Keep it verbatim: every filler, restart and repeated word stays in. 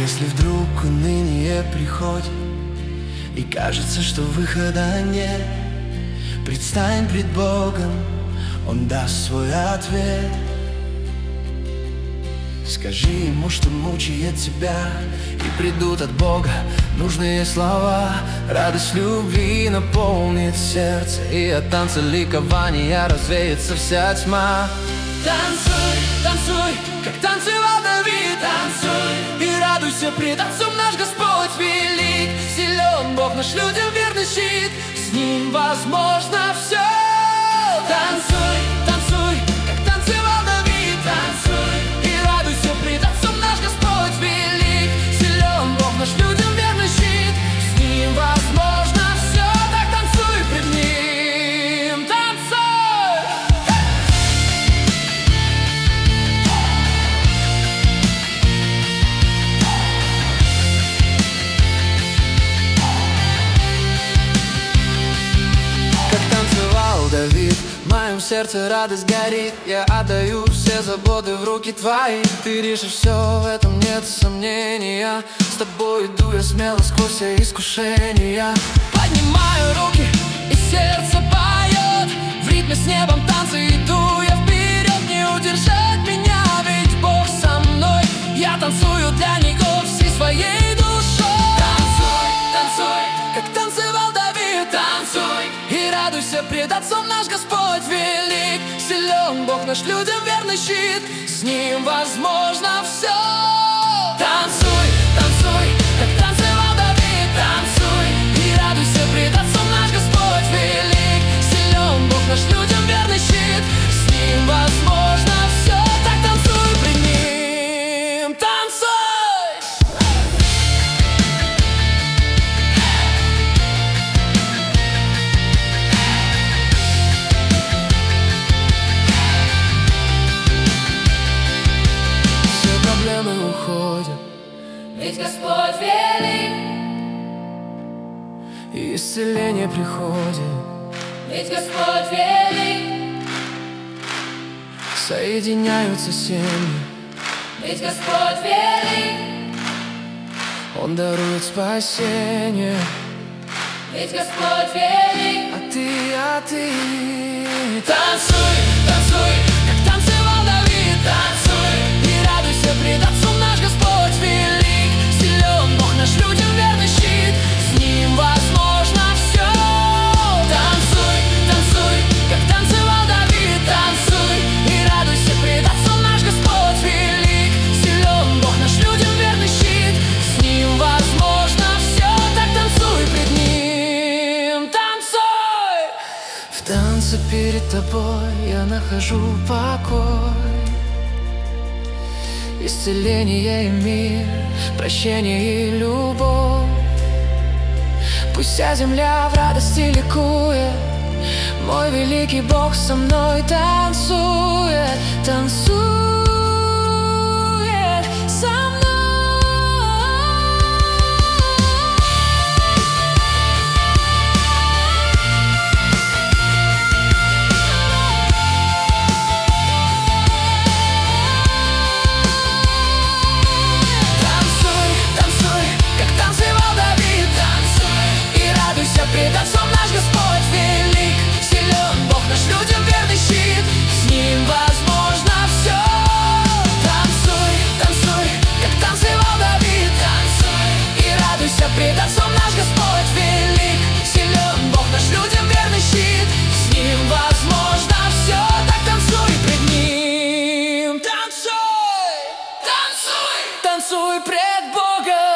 Если вдруг уныние приходит и кажется, что выхода нет, предстань пред Богом, Он даст свой ответ. Скажи Ему, что мучает тебя, и придут от Бога нужные слова. Радость любви наполнит сердце, и от танца ликования развеется вся тьма. Танцуй, танцуй, как танцевал Давид, танцуй и радуйся пред Отцом, наш Господь велик. Силен Бог наш, людям верный щит, с Ним возможно все. Танцуй, танцуй, как танцевал Давид, танцуй и радуйся пред Отцом, наш Господь велик. Силен Бог наш, людям верный щит, с Ним возможно все. Так танцуй пред Ним, танцуй. Как танцевал Давид, в моем сердце радость горит. Я отдаю все заботы в руки Твои. Ты решишь все, в этом нет сомнения. С Тобой иду я смело сквозь все искушения. Поднимаю руки, и сердце поет. В ритме с небом танца иду я вперед. Не удержать меня, ведь Бог со мной. Я танцую для Него всей своей душой. Танцуй, танцуй, как танцевал Давид, танцуй и радуйся пред Отцом, наш Господь велик. Силен Бог наш, людям верный щит, с Ним возможно все. Танцуй, танцуй, как танцевал Давид, танцуй и радуйся пред Отцом, наш Господь велик. Силен Бог наш, людям верный щит, с Ним возможно все. Так танцуй пред Ним, танцуй. Проблемы уходят, ведь Господь велик. и исцеление приходит, Ведь Господь велик. соединяются семьи, Ведь Господь велик. Он дарует спасение. Ведь Господь велик. А ты, а ты Танцуй, танцуй, как танцевал Давид, танцуй и радуйся пред Отцом, наш Господь велик. Силен Бог наш, людям верный щит, с Ним возможно все. Танцуй, танцуй, как танцевал Давид, танцуй и радуйся пред Отцом, наш Господь велик. Силен Бог наш, людям верный щит, с Ним возможно все. Так танцуй пред Ним, танцуй. в танце перед тобой я нахожу покой, исцеление и мир, прощение и любовь. Пусть вся земля в радости ликует, мой великий Бог со мной танцует, танцует со мной. Пред Отцом наш Господь велик. Силен Бог наш, людям верный щит, с Ним возможно все. Танцуй, танцуй, как танцевал Давид, танцуй и радуйся пред Отцом, наш Господь велик. Силен Бог наш, людям верный щит, с Ним возможно все. Так танцуй пред Ним, танцуй, танцуй, Танцуй пред Богом.